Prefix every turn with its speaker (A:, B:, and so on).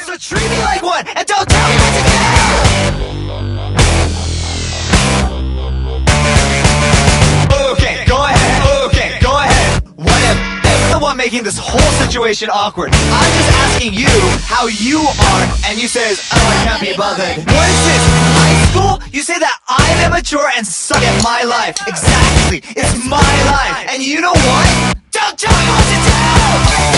A: So treat me like one and don't tell me what to do. Okay, go ahead. Whatever. I'm the one making this whole situation awkward. I'm just asking you how you are, and you says, oh, I can't be bothered. What is this? High school? You say that I'm immature and suck at my life. Exactly. It's my life. And you know what? Don't tell me what to do!